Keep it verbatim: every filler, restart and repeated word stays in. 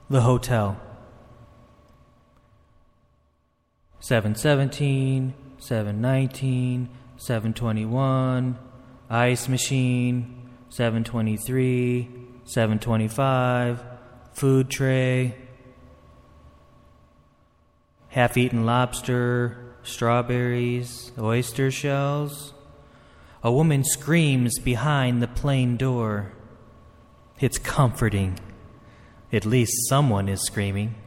The hotel. seven seventeen, seven nineteen, seven twenty-one, ice machine, seven twenty-three, seven twenty-five, food tray, half-eaten lobster, strawberries, oyster shells. A woman screams behind the plane door. It's comforting. At least someone is screaming.